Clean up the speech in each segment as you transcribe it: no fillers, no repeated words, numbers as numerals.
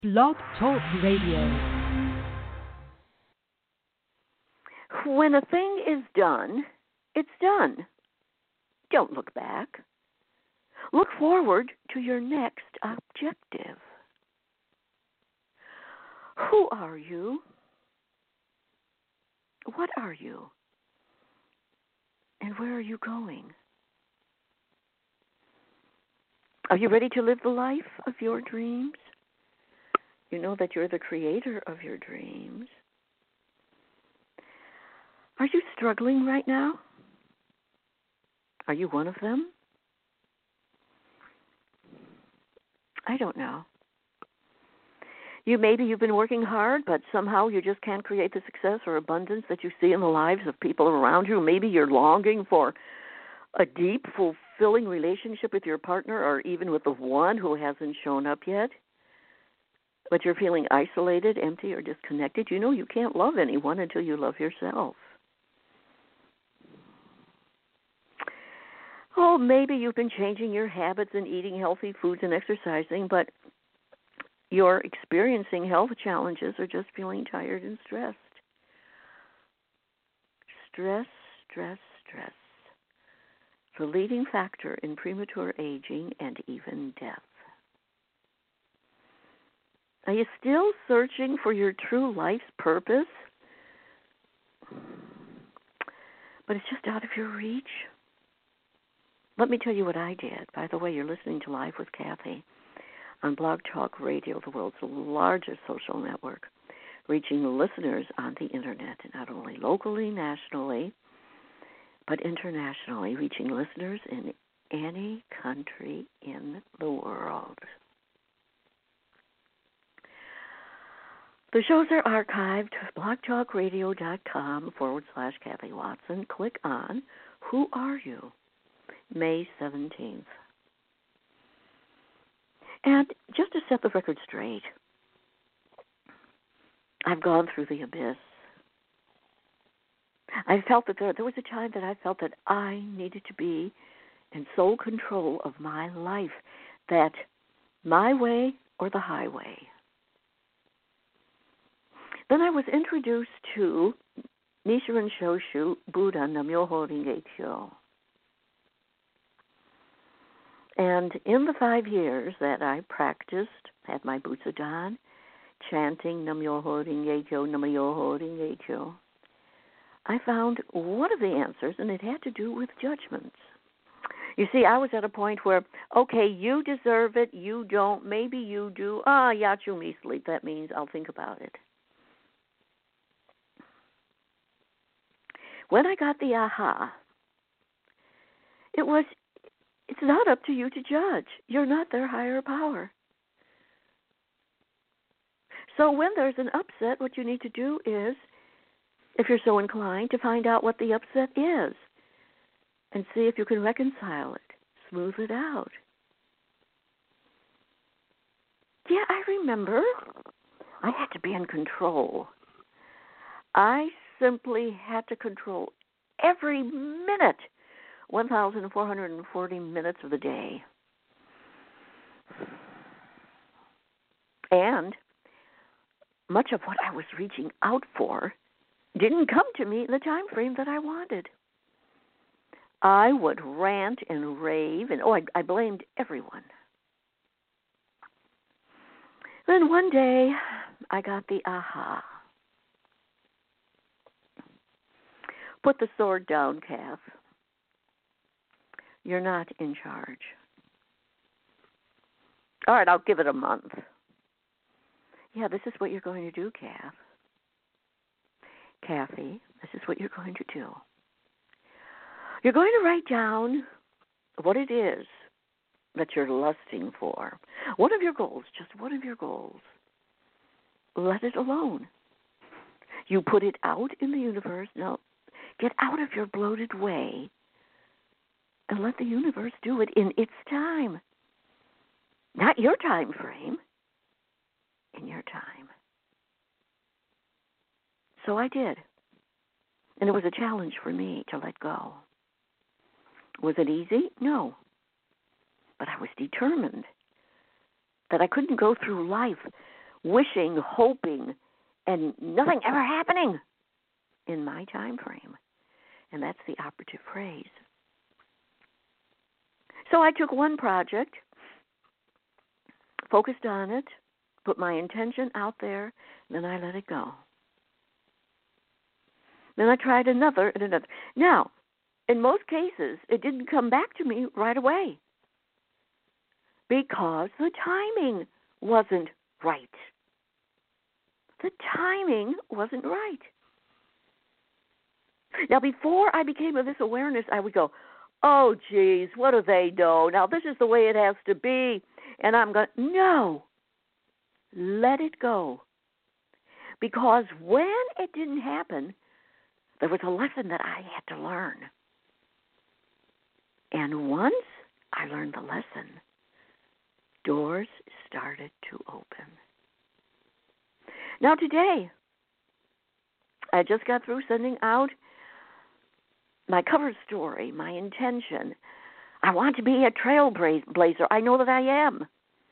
Blog Talk Radio. When a thing is done, it's done. Don't look back. Look forward to your next objective. Who are you? What are you? And where are you going? Are you ready to live the life of your dreams? You know that you're the creator of your dreams. Are you struggling right now? Are you one of them? I don't know. Maybe you've been working hard, but somehow you just can't create the success or abundance that you see in the lives of people around you. Maybe you're longing for a deep, fulfilling relationship with your partner or even with the one who hasn't shown up yet. But you're feeling isolated, empty, or disconnected. You know you can't love anyone until you love yourself. Oh, maybe you've been changing your habits and eating healthy foods and exercising, but you're experiencing health challenges or just feeling tired and stressed. Stress, stress, stress. The leading factor in premature aging and even death. Are you still searching for your true life's purpose? But it's just out of your reach? Let me tell you what I did. By the way, you're listening to Live with Kathy on Blog Talk Radio, the world's largest social network, reaching listeners on the Internet, not only locally, nationally, but internationally, reaching listeners in any country in the world. The shows are archived, blogtalkradio.com/Kathy Watson. Click on Who Are You? May 17th. And just to set the record straight, I've gone through the abyss. I felt that there was a time that I felt that I needed to be in sole control of my life, that my way or the highway. Then I was introduced to Nichiren Shoshu Buddha Nam-myoho Renge Kyo. And in the 5 years that I practiced, had my butsudan, chanting Nam-myoho Renge Kyo, Nam-myoho Renge Kyo, I found one of the answers, and it had to do with judgments. You see, I was at a point where, okay, you deserve it, you don't, maybe you do. Yachu me sleep, that means I'll think about it. When I got the aha, it's not up to you to judge. You're not their higher power. So when there's an upset, what you need to do is, if you're so inclined, to find out what the upset is and see if you can reconcile it, smooth it out. Yeah, I remember. I had to be in control. I simply had to control every minute, 1,440 minutes of the day. And much of what I was reaching out for didn't come to me in the time frame that I wanted. I would rant and rave, and I blamed everyone. Then one day, I got the aha. Put the sword down, Kath. You're not in charge. All right, I'll give it a month. Yeah, this is what you're going to do, Kath. Kathy, this is what you're going to do. You're going to write down what it is that you're lusting for. One of your goals, just one of your goals. Let it alone. You put it out in the universe. Now, get out of your bloated way and let the universe do it in its time. Not your time frame, in your time. So I did. And it was a challenge for me to let go. Was it easy? No. But I was determined that I couldn't go through life wishing, hoping, and nothing ever happening in my time frame. And that's the operative phrase. So I took one project, focused on it, put my intention out there, and then I let it go. Then I tried another and another. Now, in most cases, it didn't come back to me right away because the timing wasn't right. The timing wasn't right. Now, before I became of this awareness, I would go, oh, geez, what do they know? Now, this is the way it has to be. And I'm going, no, let it go. Because when it didn't happen, there was a lesson that I had to learn. And once I learned the lesson, doors started to open. Now today, I just got through sending out my cover story, my intention. I want to be a trailblazer. I know that I am.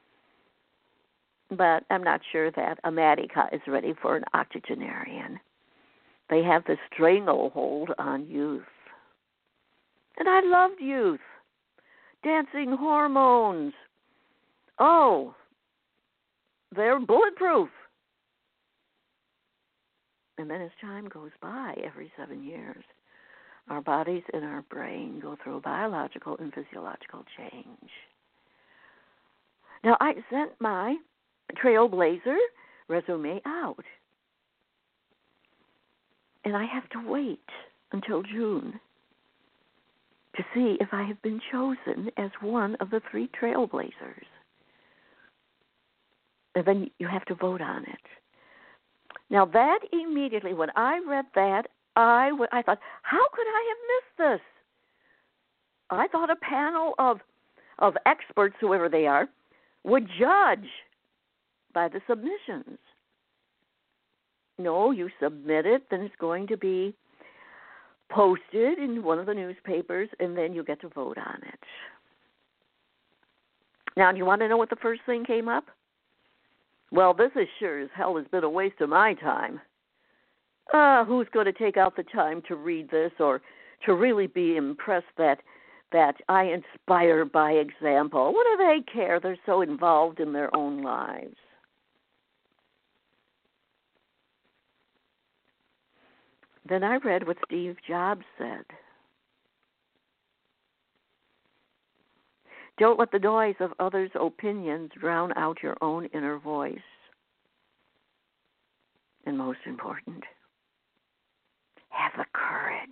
But I'm not sure that Amatica is ready for an octogenarian. They have the stranglehold on youth. And I loved youth. Dancing hormones. Oh, they're bulletproof. And then as time goes by, every 7 years, our bodies and our brain go through a biological and physiological change. Now, I sent my Trailblazer resume out. And I have to wait until June to see if I have been chosen as one of the 3 trailblazers. And then you have to vote on it. Now that immediately, when I read that, I thought, how could I have missed this? I thought a panel of experts, whoever they are, would judge by the submissions. No, you submit it, then it's going to be posted in one of the newspapers, and then you get to vote on it. Now, do you want to know what the first thing came up? Well, this is sure as hell has been a waste of my time. Who's going to take out the time to read this or to really be impressed that I inspire by example? What do they care? They're so involved in their own lives. Then I read what Steve Jobs said. Don't let the noise of others' opinions drown out your own inner voice. And most important, have the courage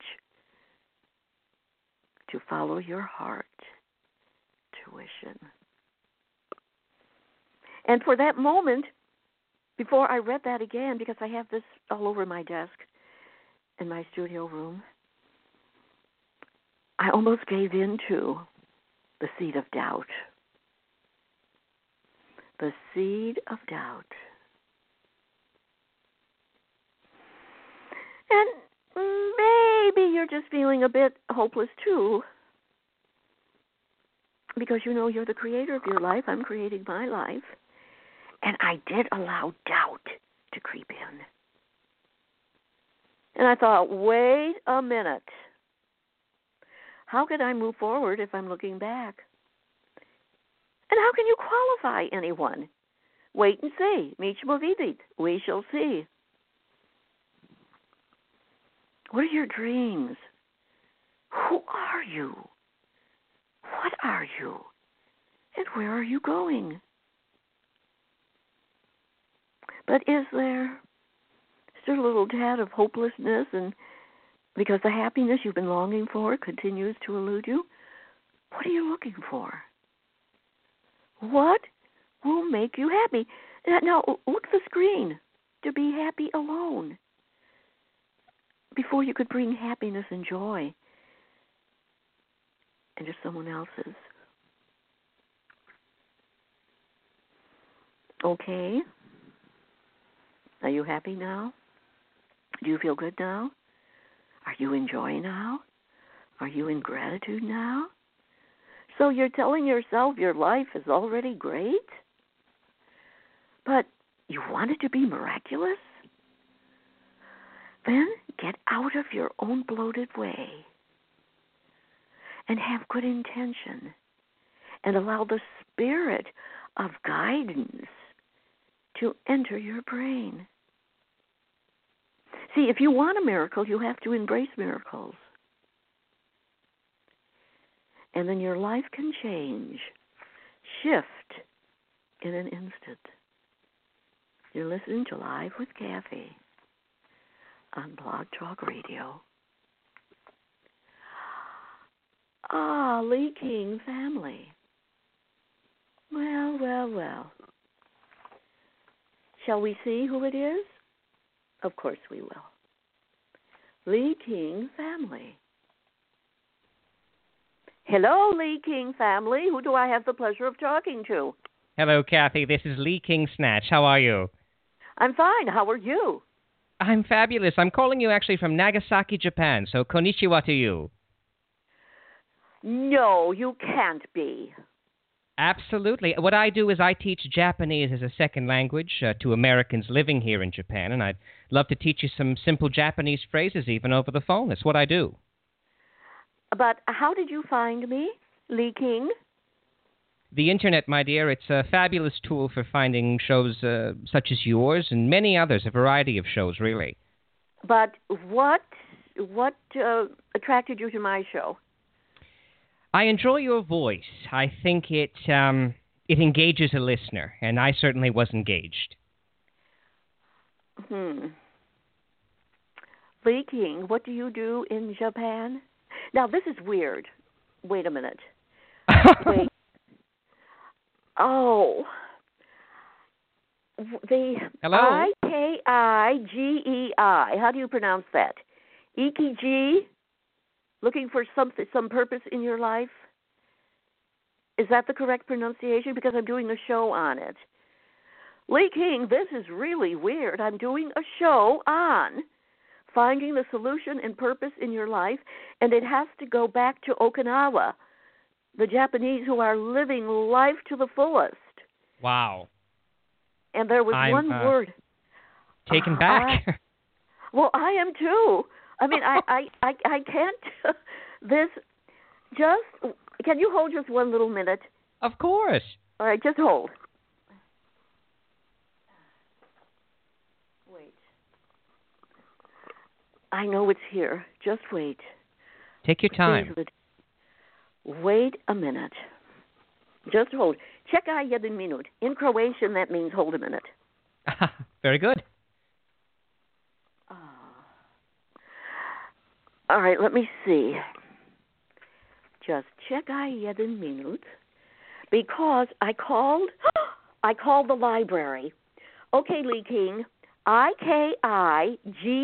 to follow your heart tuition. And for that moment, before I read that again, because I have this all over my desk in my studio room, I almost gave in to the seed of doubt. The seed of doubt. And maybe you're just feeling a bit hopeless too, because you know you're the creator of your life. I'm creating my life. And I did allow doubt to creep in. And I thought, wait a minute. How can I move forward if I'm looking back? And how can you qualify anyone? Wait and see. Michmo vidit. We shall see. What are your dreams? Who are you? What are you? And where are you going? But is there still a little tad of hopelessness, and because the happiness you've been longing for continues to elude you? What are you looking for? What will make you happy? Now, look at the screen to be happy alone before you could bring happiness and joy into someone else's. Okay. Are you happy now? Do you feel good now? Are you in joy now? Are you in gratitude now? So you're telling yourself your life is already great? But You want it to be miraculous? Then get out of your own bloated way and have good intention and allow the spirit of guidance to enter your brain. See, if you want a miracle, you have to embrace miracles. And then your life can change, shift in an instant. You're listening to Live with Kathy on Blog Talk Radio. Ah, Lee King family. Well. Shall we see who it is? Of course we will. Lee King family. Hello, Lee King family. Who do I have the pleasure of talking to? Hello, Kathy. This is Lee King Snatch. How are you? I'm fine. How are you? I'm fabulous. I'm calling you actually from Nagasaki, Japan, so konnichiwa to you. No, you can't be. Absolutely. What I do is I teach Japanese as a second language to Americans living here in Japan, and I'd love to teach you some simple Japanese phrases even over the phone. That's what I do. But how did you find me, Lee King? The Internet, my dear, it's a fabulous tool for finding shows such as yours and many others, a variety of shows, really. But what attracted you to my show? I enjoy your voice. I think it engages a listener, and I certainly was engaged. Lee King, what do you do in Japan? Now, this is weird. Wait a minute. Wait. Oh. The Hello? Ikigei. How do you pronounce that? Ikiji? Looking for some purpose in your life? Is that the correct pronunciation? Because I'm doing a show on it. Lee King, this is really weird. I'm doing a show on finding the solution and purpose in your life, and it has to go back to Okinawa, the Japanese who are living life to the fullest. Wow. And there was one word. Taken back. Well, I am too. I mean, I can't. Can you hold just one little minute? Of course. All right, just hold. Wait. I know it's here. Just wait. Take your time. Wait a minute. Just hold. Čekaj jeden minut. In Croatian, that means hold a minute. Very good. All right, let me see. Just čekaj jeden minut. Because I called the library. Okay, Lee King. Ikigai.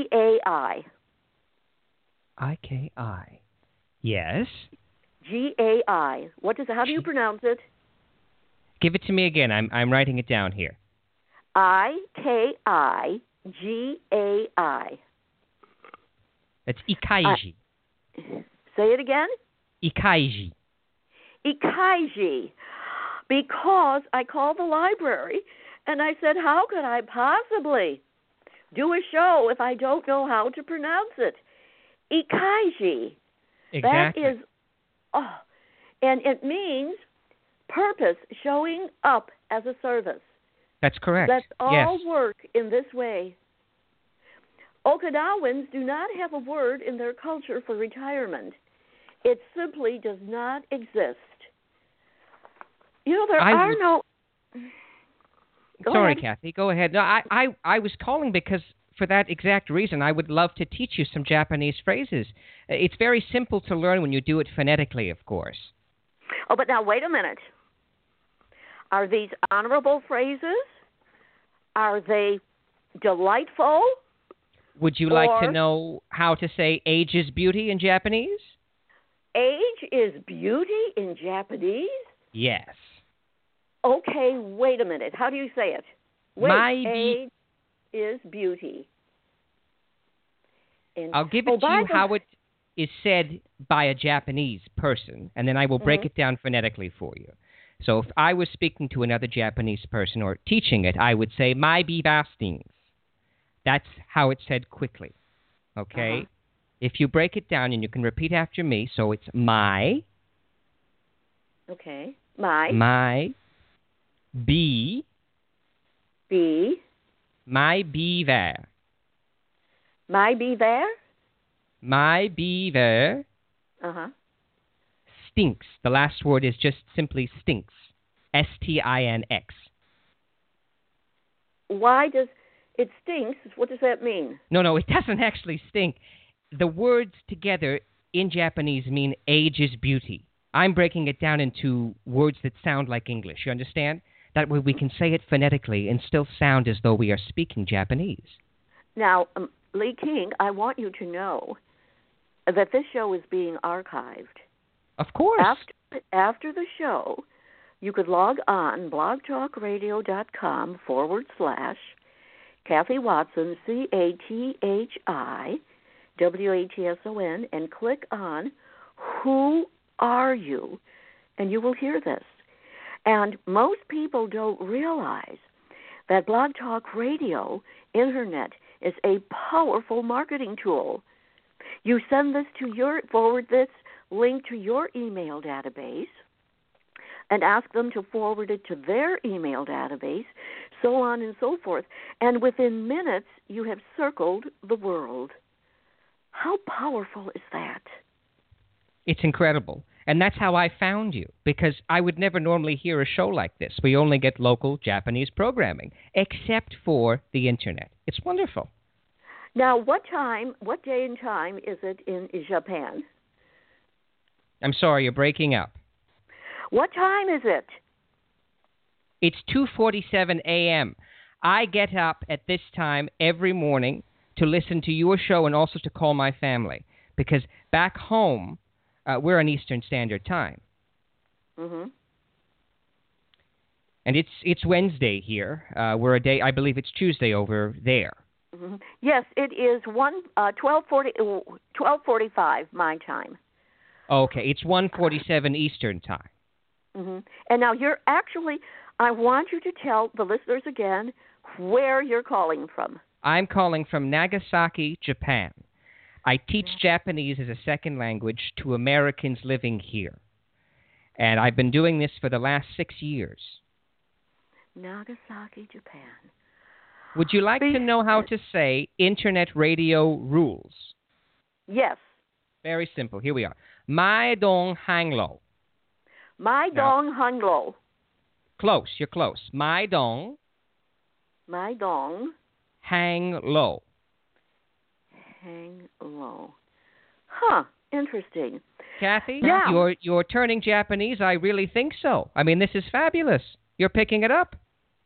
Iki. Yes. Gai. How do you pronounce it? Give it to me again. I'm writing it down here. Ikigai. It's Ikaiji. Say it again? Ikaiji. Ikaiji. Because I called the library and I said, how could I possibly do a show if I don't know how to pronounce it? Ikaiji. Exactly. That is, and it means purpose, showing up as a service. That's correct. Let's all yes. work in this way. Okinawans do not have a word in their culture for retirement. It simply does not exist. You know, there are no... Sorry, Kathy. Go ahead. No, I was calling because for that exact reason, I would love to teach you some Japanese phrases. It's very simple to learn when you do it phonetically, of course. Oh, but now wait a minute. Are these honorable phrases? Are they delightful? Would you like to know how to say age is beauty in Japanese? Age is beauty in Japanese? Yes. Okay, wait a minute. How do you say it? Age is beauty. I'll give it to you how it is said by a Japanese person, and then I will break it down phonetically for you. So if I was speaking to another Japanese person or teaching it, I would say, my biba stings. That's how it's said quickly. Okay? Uh-huh. If you break it down and you can repeat after me, so it's my, Okay. be, Be. my beaver, My be there? my beaver Uh-huh. stinks. The last word is just simply stinks. S-T-I-N-X. Why does it stinks? What does that mean? No, it doesn't actually stink. The words together in Japanese mean age is beauty. I'm breaking it down into words that sound like English. You understand? That way we can say it phonetically and still sound as though we are speaking Japanese. Now, Lee King, I want you to know that this show is being archived. Of course. After the show, you could log on blogtalkradio.com/Kathy Watson, CATHI WATSON, and click on Who Are You? And you will hear this. And most people don't realize that Blog Talk Radio, Internet, is a powerful marketing tool. You send this forward this link to your email database and ask them to forward it to their email database, so on and so forth. And within minutes, you have circled the world. How powerful is that? It's incredible. And that's how I found you, because I would never normally hear a show like this. We only get local Japanese programming, except for the Internet. It's wonderful. Now, what day and time is it in Japan? I'm sorry, you're breaking up. What time is it? It's 2:47 a.m. I get up at this time every morning to listen to your show and also to call my family, because back home, we're on Eastern Standard Time. Mm-hmm. And it's Wednesday here. We're a day, I believe it's Tuesday over there. Mm-hmm. Yes, it is 12:45 my time. Okay, it's 1:47 Eastern Time. Mm-hmm. And now I want you to tell the listeners again where you're calling from. I'm calling from Nagasaki, Japan. I teach Japanese as a second language to Americans living here. And I've been doing this for the last 6 years. Nagasaki, Japan. Would you like to know how to say Internet radio rules? Yes. Very simple. Here we are. Mai dong hang lo. Mai dong hang lo. Close. You're close. Mai dong. Mai dong. Hang low. Hang low. Huh. Interesting. Kathy, now, you're turning Japanese. I really think so. I mean, this is fabulous. You're picking it up.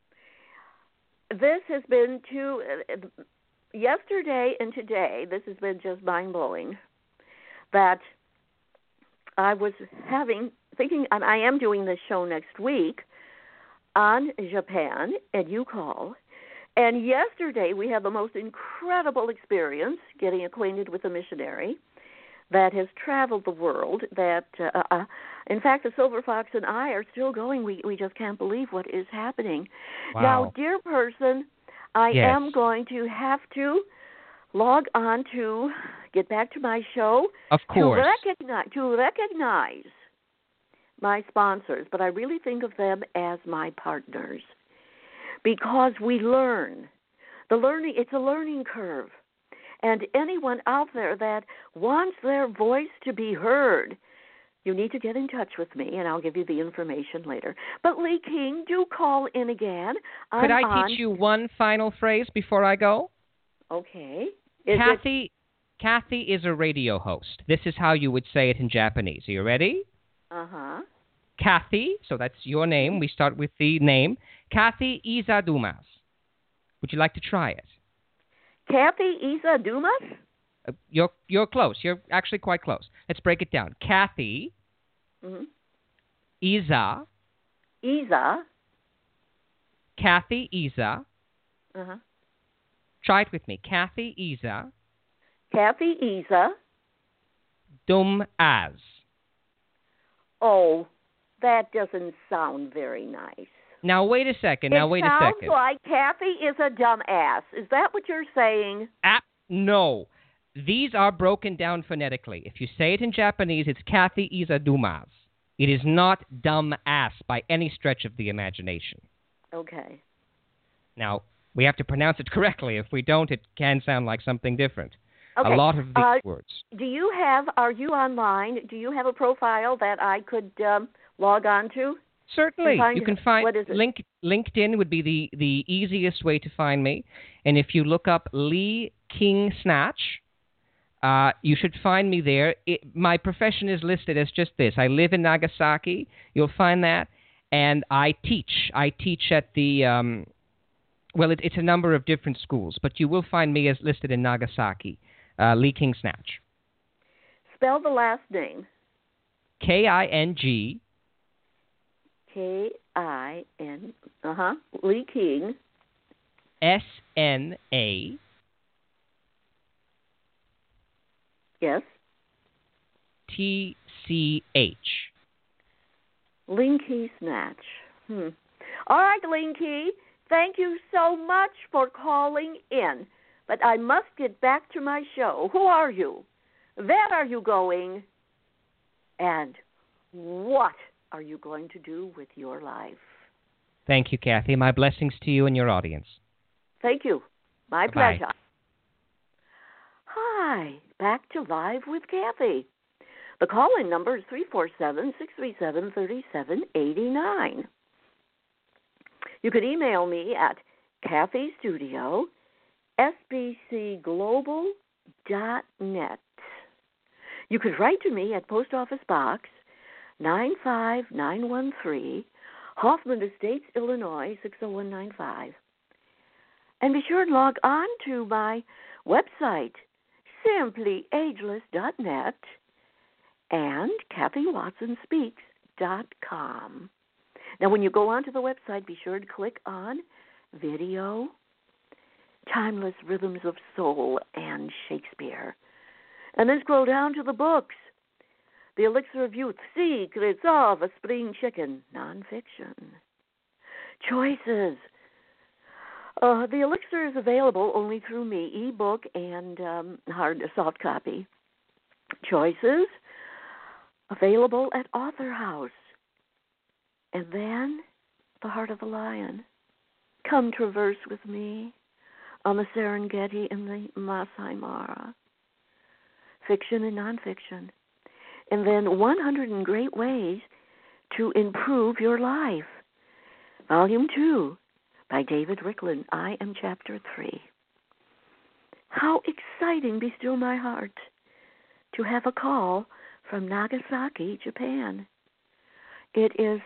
This has been yesterday and today, this has been just mind-blowing that I was thinking, and I am doing this show next week on Japan, and you call. And yesterday we had the most incredible experience getting acquainted with a missionary that has traveled the world. That, in fact, the Silver Fox and I are still going. We just can't believe what is happening. Wow. Now, dear person, I am going to have to log on to get back to my show. Of course. To recognize my sponsors, but I really think of them as my partners because we learn. It's a learning curve. And anyone out there that wants their voice to be heard, you need to get in touch with me, and I'll give you the information later. But Lee King, do call in again. Could I teach you one final phrase before I go? Okay. Kathy is a radio host. This is how you would say it in Japanese. Are you ready? Uh-huh. Kathy, so that's your name. We start with the name. Kathy Izadumas. Would you like to try it? Kathy Izadumas? You're close. You're actually quite close. Let's break it down. Kathy Iza. Kathy Iza. Uh-huh. Try it with me. Kathy Iza. Kathy Iza. Dum as. Oh, That doesn't sound very nice. Now, wait a second. It sounds like Kathy is a dumbass. Is that what you're saying? No. These are broken down phonetically. If you say it in Japanese, it's Kathy is a dumbass. It is not dumbass by any stretch of the imagination. Okay. Now, we have to pronounce it correctly. If we don't, it can sound like something different. Okay. A lot of these words. Are you online? Do you have a profile that I could log on to? Certainly. You can find what is it? LinkedIn would be the easiest way to find me. And if you look up Lee King Snatch, you should find me there. My profession is listed as just this. I live in Nagasaki. You'll find that. And I teach. I teach at the, it's a number of different schools, but you will find me as listed in Nagasaki, Lee King Snatch. Spell the last name. King. Kin, Lee King. SNA. Yes. TCH. Linky Snatch. All right, Linky. Thank you so much for calling in. But I must get back to my show. Who are you? Where are you going? And what are you going to do with your life? Thank you, Kathy. My blessings to you and your audience. Thank you. My Bye-bye. pleasure. Hi. Back to Live with Kathy. The call-in number is 347-637-3789. You can email me at kathystudio@sbcglobal.net. You could write to me at Post Office Box 95913, Hoffman Estates, Illinois 60195. And be sure to log on to my website, simplyageless.net, and kathywatsonspeaks.com. Now, when you go onto the website, be sure to click on Video, Timeless Rhythms of Soul and Shakespeare. And then scroll down to the books. The Elixir of Youth, Secrets of a Spring Chicken, nonfiction. Choices. The Elixir is available only through me, ebook and soft copy. Choices, available at Author House. And then, The Heart of the Lion. Come traverse with me on the Serengeti and the Masai Mara. Fiction and nonfiction. And then 100 Great Ways to Improve Your Life. Volume 2 by David Ricklin. I am Chapter 3. How exciting, be still my heart, to have a call from Nagasaki, Japan. It is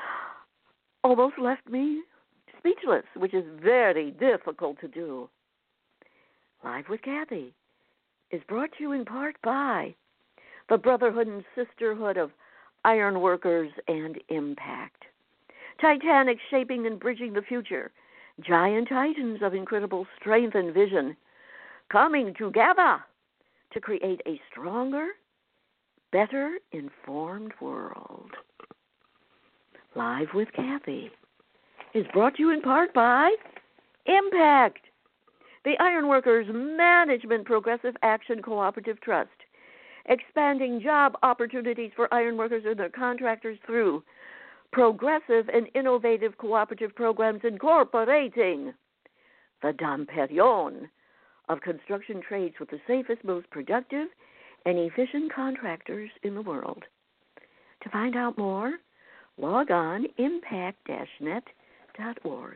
almost left me speechless, which is very difficult to do. Live with Kathy is brought to you in part by the Brotherhood and Sisterhood of Iron Workers and Impact. Titanic shaping and bridging the future. Giant titans of incredible strength and vision coming together to create a stronger, better informed world. Live with Kathy is brought to you in part by Impact, the Ironworkers Management Progressive Action Cooperative Trust, expanding job opportunities for ironworkers and their contractors through progressive and innovative cooperative programs incorporating the Dom Perignon of construction trades with the safest, most productive, and efficient contractors in the world. To find out more, log on impact-net.org.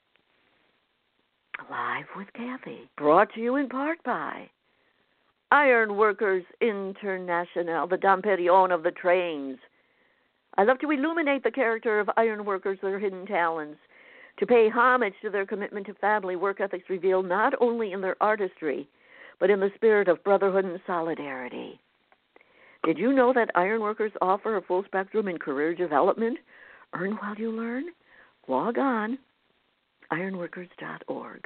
Live with Kathy, brought to you in part by Ironworkers International, the Dom Perignon of the trains. I love to illuminate the character of ironworkers, their hidden talents, to pay homage to their commitment to family work ethics revealed not only in their artistry, but in the spirit of brotherhood and solidarity. Did you know that ironworkers offer a full spectrum in career development? Earn while you learn? Log on, ironworkers.org.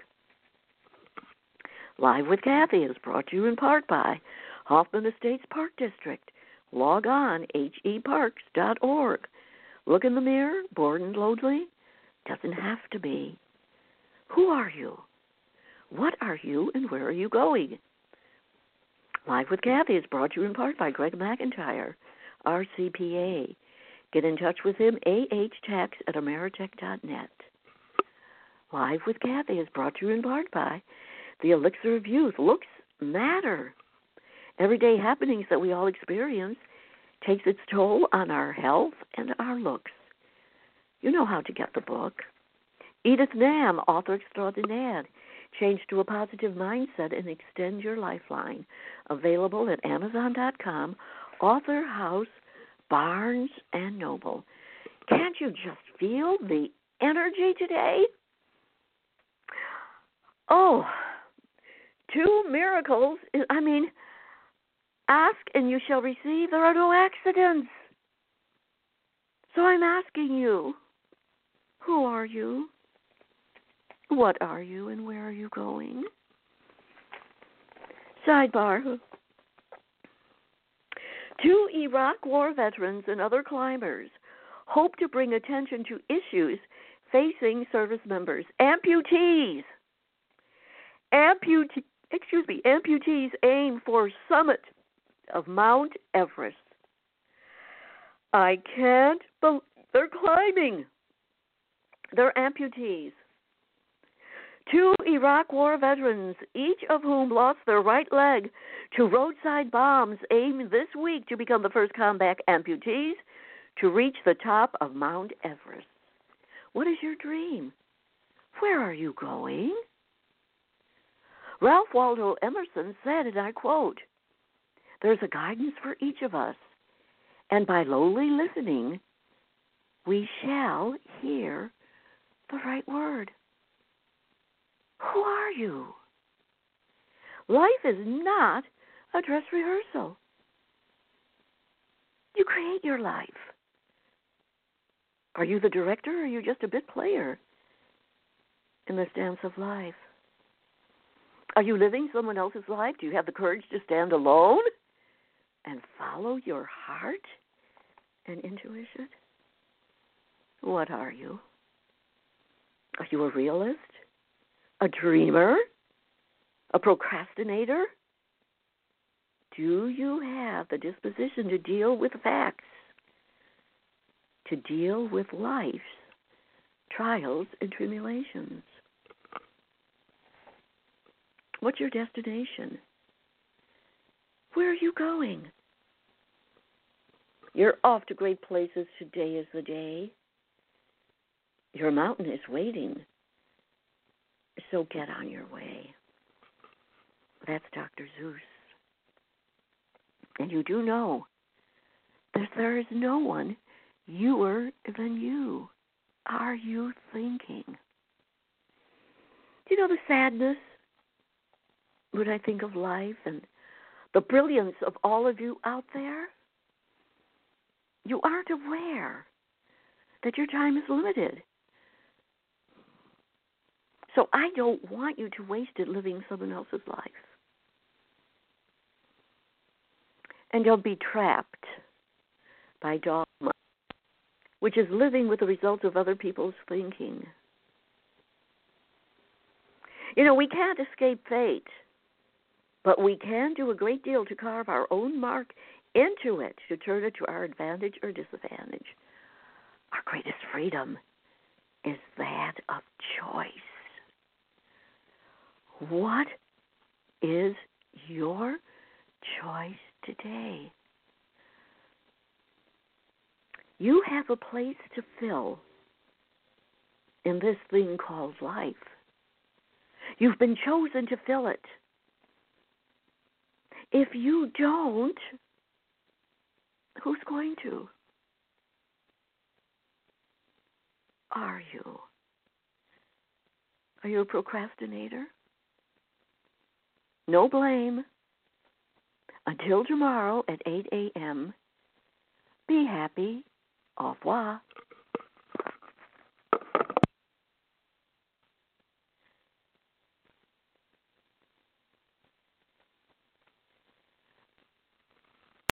Live with Kathy is brought to you in part by Hoffman Estates Park District. Log on, heparks.org. Look in the mirror, bored and lonely? Doesn't have to be. Who are you? What are you, and where are you going? Live with Kathy is brought to you in part by Greg McIntyre, RCPA. Get in touch with him, ahtax@ameritech.net. Live with Kathy is brought to you in part by the Elixir of Youth. Looks matter. Everyday happenings that we all experience takes its toll on our health and our looks. You know how to get the book. Edith Nam, author extraordinaire. Change to a positive mindset and extend your lifeline. Available at Amazon.com, Author House, Barnes and Noble. Can't you just feel the energy today? Oh, 2 miracles. Ask and you shall receive. There are no accidents. So I'm asking you, who are you? What are you and where are you going? Sidebar. 2 Iraq War veterans and other climbers hope to bring attention to issues facing service members. Amputees aim for summit of Mount Everest. I can't believe they're climbing. They're amputees. 2 Iraq War veterans, each of whom lost their right leg to roadside bombs, aim this week to become the first combat amputees to reach the top of Mount Everest. What is your dream? Where are you going? Ralph Waldo Emerson said, and I quote, "There's a guidance for each of us, and by lowly listening, we shall hear the right word." Who are you? Life is not a dress rehearsal. You create your life. Are you the director or are you just a bit player in this dance of life? Are you living someone else's life? Do you have the courage to stand alone and follow your heart and intuition? What are you? Are you a realist? A dreamer? A procrastinator? Do you have the disposition to deal with facts, to deal with life's trials and tribulations? What's your destination? Where are you going? You're off to great places. Today is the day. Your mountain is waiting. So get on your way. That's Dr. Zeus. And you do know that there is no one youer than you. Are you thinking? Do you know the sadness when I think of life and the brilliance of all of you out there? You aren't aware that your time is limited. So I don't want you to waste it living someone else's life. And don't be trapped by dogma, which is living with the results of other people's thinking. We can't escape fate, but we can do a great deal to carve our own mark into it, to turn it to our advantage or disadvantage. Our greatest freedom is that of choice. What is your choice today? You have a place to fill in this thing called life. You've been chosen to fill it. If you don't, who's going to? Are you? Are you a procrastinator? No blame. Until tomorrow at 8 a.m., be happy. Au revoir.